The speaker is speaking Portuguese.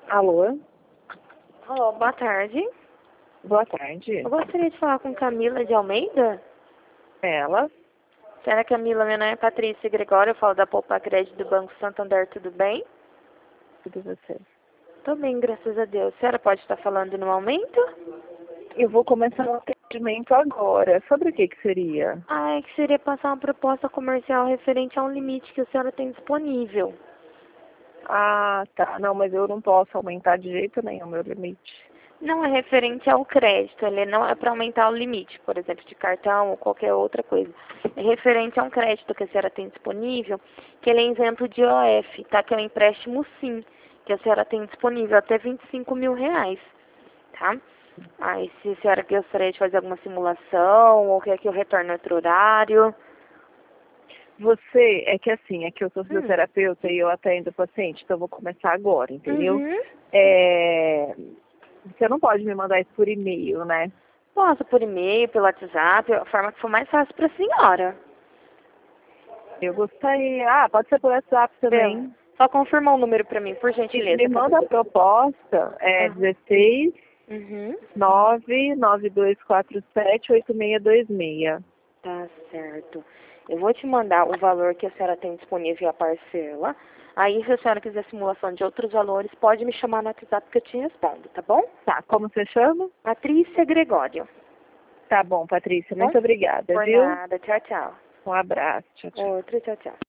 Alô? Alô, boa tarde. Boa tarde. Eu gostaria de falar com Camila de Almeida. Ela? Senhora Camila, meu nome é Patrícia Gregório, eu falo da Poupa Crédito do Banco Santander, tudo bem? Tudo você. Tô bem, graças a Deus. A senhora pode estar falando no momento? Eu vou começar o atendimento agora. Sobre o que seria? É que seria passar uma proposta comercial referente a um limite que a senhora tem disponível. Ah, tá. Não, mas eu não posso aumentar de jeito nenhum o meu limite. Não é referente ao crédito, ele não é para aumentar o limite, por exemplo, de cartão ou qualquer outra coisa. É referente a um crédito que a senhora tem disponível, que ele é isento de IOF, tá? Que é um empréstimo sim, que a senhora tem disponível até 25 mil reais, tá? Aí se a senhora gostaria de fazer alguma simulação ou quer que eu retorne outro horário. É que eu sou fisioterapeuta e eu atendo o paciente, então eu vou começar agora, entendeu? Uhum. Você não pode me mandar isso por e-mail, né? Posso por e-mail, pelo WhatsApp, a forma que for mais fácil para a senhora. Eu gostaria. Ah, pode ser por WhatsApp Bela, também. só confirma o número para mim, por Me gentileza. manda a proposta, Aham. 16 Uhum. 99247 8626. Tá certo. Eu vou te mandar o valor que a senhora tem disponível a parcela. Aí, se a senhora quiser simulação de outros valores, pode me chamar no WhatsApp que eu te respondo, tá bom? Tá, como você chama? Patrícia Gregório. Tá bom, Patrícia, Tá bom? muito obrigada, Por viu? nada. Tchau, tchau. Um abraço, tchau, tchau. Outro, tchau, tchau.